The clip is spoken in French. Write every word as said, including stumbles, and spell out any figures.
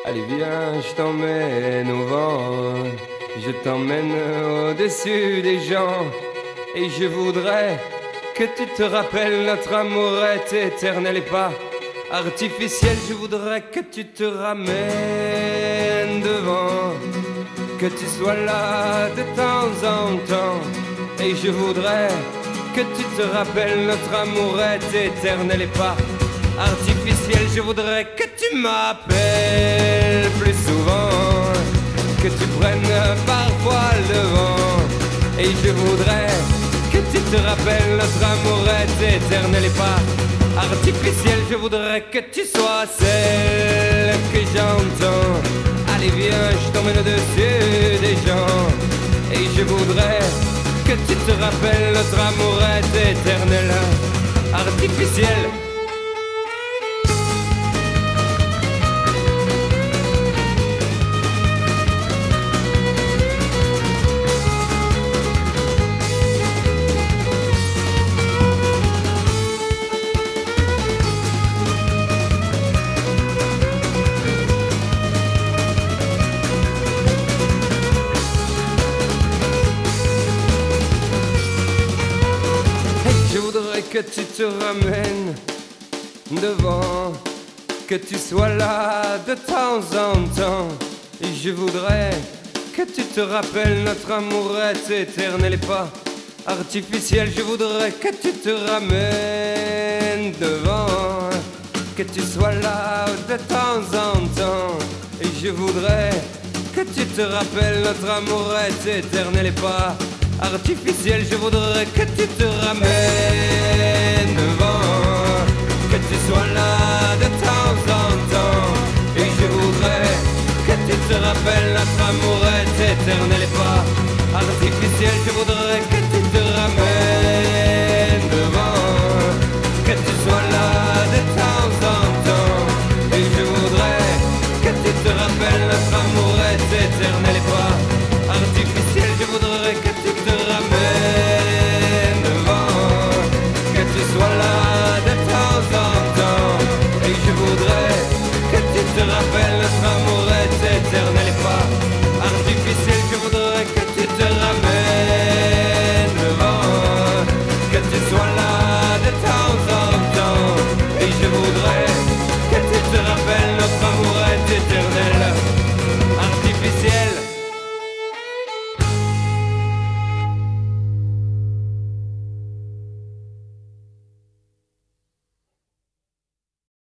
Allez viens, je t'emmène au vent, je t'emmène au-dessus des gens. Et je voudrais que tu te rappelles, notre amour est éternel et pas artificiel. Je voudrais que tu te ramènes devant, que tu sois là de temps en temps. Et je voudrais que tu te rappelles, notre amour est éternel et pas artificiel. Je voudrais que tu m'appelles plus souvent, que tu prennes parfois le vent. Et je voudrais que tu te rappelles, notre amour est éternel et pas artificiel. Je voudrais que tu sois celle que j'entends. Allez viens, je t'emmène au-dessus des gens. Et je voudrais que tu te rappelles, notre amour est éternel, artificiel. Que tu te ramènes devant, que tu sois là de temps en temps. Et je voudrais que tu te rappelles, notre amour est éternel et pas artificiel. Je voudrais que tu te ramènes devant, que tu sois là de temps en temps. Et je voudrais que tu te rappelles, notre amour est éternel et pas artificiel. Je voudrais que tu te